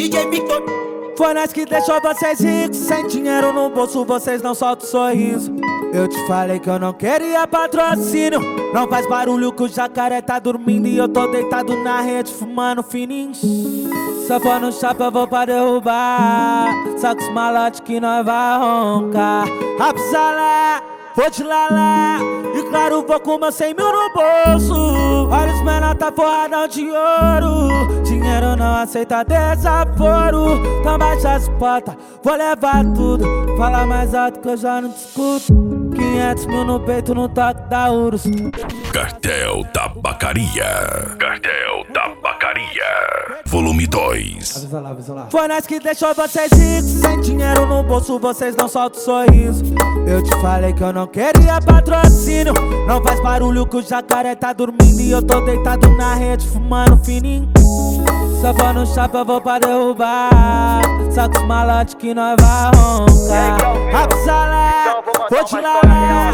DJ Victor. Foi nós que deixou vocês ricos, sem dinheiro no bolso, vocês não soltam sorriso. Eu te falei que eu não queria patrocínio. Não faz barulho que o jacaré tá dormindo e eu tô deitado na rede fumando fininho. Se for no chapa eu vou pra derrubar, só com os malotes que nós vai roncar. Rapsalé, vou te lalé, e claro vou com meus 100 mil no bolso. Olha os menor tá forradão de ouro, dinheiro não aceita desaforo. Então baixa as portas, vou levar tudo. Fala mais alto que eu já não te escuto. 500 mil no peito no toque da Urus. Cartel Tabacaria. Cartel Tabacaria. Volume 2. Avisa lá, avisa lá. Foi nós que deixou vocês ricos, sem dinheiro no bolso, vocês não soltam sorriso. Eu te falei que eu não queria patrocínio. Não faz barulho que o jacaré tá dormindo e eu tô deitado na rede fumando fininho. Se for no chapa eu vou pra derrubar, só com os malotes que nós vai roncar. Rapsalé, vou te lalé.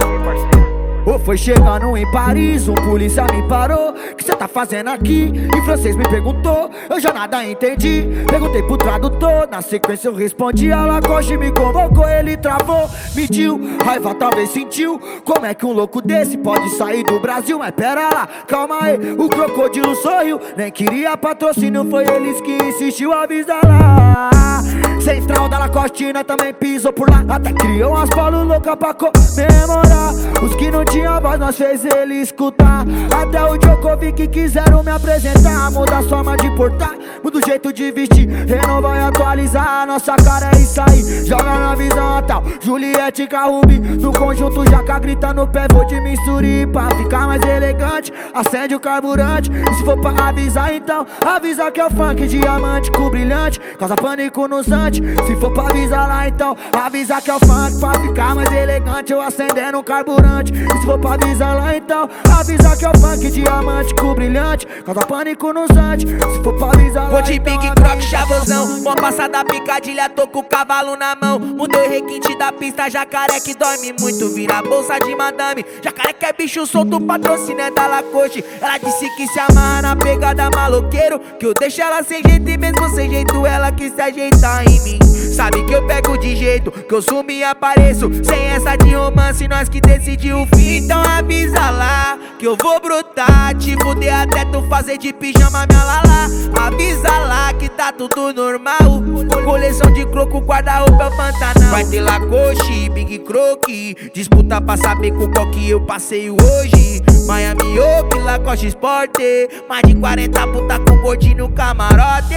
Foi chegando em Paris, um polícia me parou. Que cê tá fazendo aqui? Em francês me perguntou, eu já nada entendi. Perguntei pro tradutor, na sequência eu respondi. A Lacoste me convocou, ele travou, mediu, raiva talvez sentiu. Como é que um louco desse pode sair do Brasil? Mas pera lá, calma aí, o crocodilo sorriu. Nem queria patrocínio, foi eles que insistiu, avisa lá. Central da Lacoste, nós também pisou por lá. Até criou umas polos loucas pra comemorar. Os que não tinha voz, nós fez ele escutar. Até o Djokovic quiseram me apresentar. Muda a forma de portar, muda o jeito de vestir, renova e atualizar. Nossa cara é isso aí, joga na visão tal. Juliette Carrubi, no conjunto Jaca grita no pé. Vou de misturi pra ficar mais elegante. Acende o carburante, e se for pra avisar então, avisa que é o funk diamante com brilhante. Causa pânico nos antes, se for pra avisar lá então, avisa que é o funk pra ficar mais elegante. Eu acendendo o carburante, e se for pra avisar lá então, avisa que é o funk diamante com brilhante. Causa pânico nos antes, se for pra avisar lá. Vou de Big Croc, chavosão, vou passar da picadilha, tô com o cavalo na mão. Mudou o requinte da pista, jacaré que dorme muito, vira bolsa de madame. Jacaré que é bicho solto, patrocínio é da Lacoste. Ela disse que se amarra na pegada maloqueiro, que eu deixo ela sem jeito e mesmo sem jeito ela que se ajeita em mim. Sabe que eu pego de jeito, que eu sumo e apareço. Sem essa de romance, nós que decidiu o fim. Então avisa lá, que eu vou brotar, te fuder até tu fazer de pijama minha lala. Avisa lá que tá tudo normal. Coleção de croco, guarda-roupa, Pantanal. Vai ter Lacoste, Big Croc, disputa pra saber com qual que eu passeio hoje. Miami Oak, Lacoste Sport, mais de 40 puta com gordinho no camarote.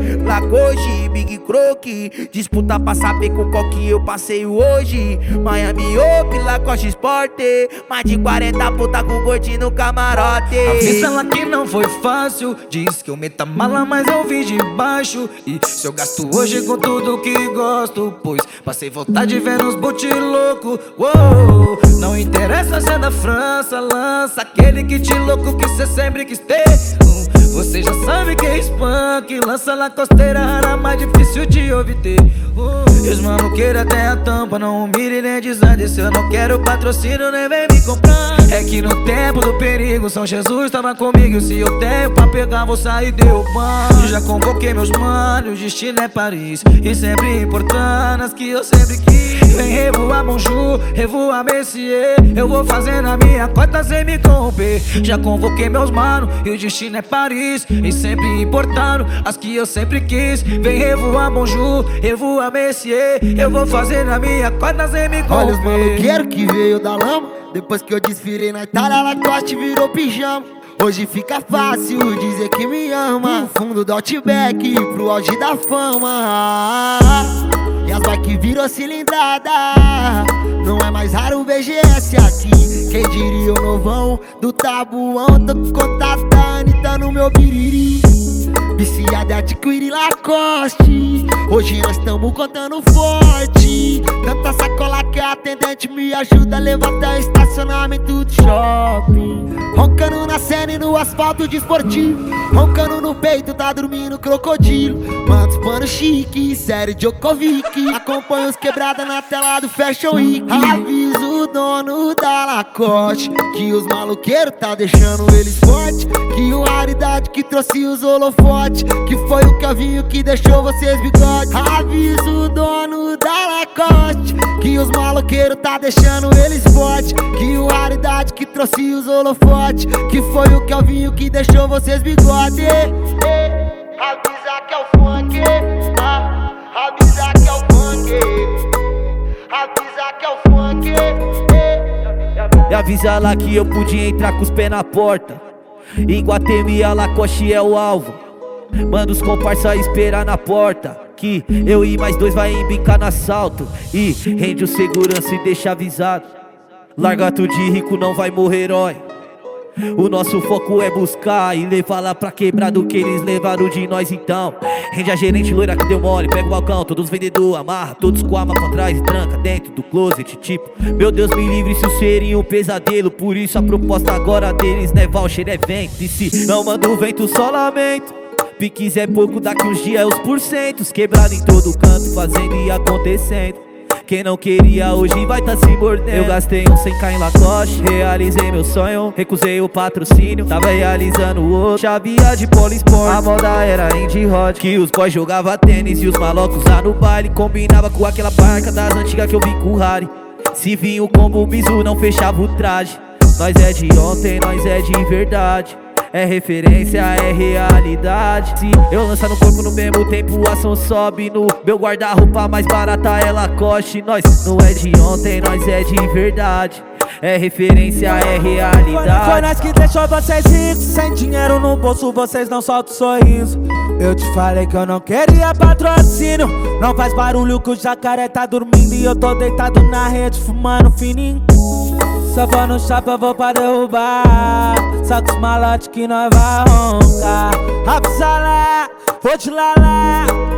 Lacoste, Big Croc, disputa pra saber com qual que eu passeio hoje. Miami Oak, Lacoste Sport, mais de 40 puta com gordinho no camarote. Avisa ela que não foi fácil, diz que eu meto a mala mas eu vim de baixo. E se eu gasto hoje com tudo que gosto, pois passei vontade de ver nos boot louco. Uou, não interessa se é da França, lança aquele kit louco que cê sempre quis ter. Você já sabe que é spunk, lança na costeira rara, mais difícil de obter. E os maloqueiros até a tampa, não humilhe nem desande. Se eu não quero patrocínio, nem vem me comprar. É que no tempo do perigo, São Jesus tava comigo. Se eu tenho pra pegar, vou sair derrubando. Já convoquei meus manos, o destino é Paris. E sempre importando as que eu sempre quis. Vem revoar Bonjour, revoar Messier. Eu vou fazendo a minha cota sem me corromper. Já convoquei meus manos e o destino é Paris. E sempre importando as que eu sempre quis. Vem revoar Bonjour, revoar Messier. Eu vou fazendo a minha cota sem me corromper. Olha os maloqueiros que veio da lama. Depois que eu desfirei na Itália, Lacoste virou pijama. Hoje fica fácil dizer que me ama. Do fundo do Outback pro auge da fama. E as bike virou cilindrada. Não é mais raro o BGS aqui. Quem diria o novão do tabuão. Tô com contato da Anitta no meu biriri. Viciada adquire Lacoste. Hoje nós tamo contando forte. Tanta sacola que a atendente me ajuda a levantar o estacionamento do shopping. Roncando na cena e no asfalto desportivo. Roncando no peito, tá dormindo crocodilo. Manda os pano chique, sério Djokovic. Acompanha os quebrada na tela do Fashion Week. Aviso o dono da Lacoste que os maloqueiros tá deixando eles forte, que o Raridade que trouxe os holofotes, que foi o Kelvinho que deixou vocês bigode. Avisa o dono da Lacoste que os maloqueiros tá deixando eles forte, que o Raridade que trouxe os holofotes, que foi o Kelvinho que deixou vocês bigode. Avisa que é o funk, avisa que é o funk, avisa que é o funk. E avisa lá que eu podia entrar com os pés na porta. Em Guatemi a Lacoste é o alvo. Manda os comparsa esperar na porta, que eu e mais dois vai embicar no assalto. E rende o segurança e deixa avisado: larga tudo de rico, não vai morrer herói. O nosso foco é buscar e levar lá pra quebrar do que eles levaram de nós. Então rende a gerente loira que deu mole, pega o balcão, todos os vendedores, amarra todos com a arma pra trás e tranca dentro do closet. Tipo, meu Deus me livre, isso seria um pesadelo. Por isso a proposta agora deles não é voucher, é vento. E se não manda o vento, só lamento. Piques é pouco, daqui uns dias é os porcentos. Quebrado em todo canto, fazendo e acontecendo. Quem não queria hoje vai tá se mordendo. Eu gastei um 100k em Lacoste, realizei meu sonho, recusei o patrocínio, tava realizando o outro. Chavia de Polisport, a moda era indie hot, que os boys jogava tênis e os malocos lá no baile. Combinava com aquela barca das antigas que eu vi com o Harry. Se vinha o combo bizu não fechava o traje. Nós é de ontem, nós é de verdade. É referência, é realidade. Se eu lançar no corpo no mesmo tempo, a ação sobe no meu guarda-roupa mais barata é Lacoste. Nós não é de ontem, nós é de verdade. É referência, é realidade. Foi nós que deixou vocês ricos, sem dinheiro no bolso, vocês não soltam sorriso. Eu te falei que eu não queria patrocínio. Não faz barulho que o jacaré tá dormindo e eu tô deitado na rede fumando fininho. Só vou no chapa, vou pra derrubar. Só com os malotes que nós vai roncar. Avisa lá, vou te lá.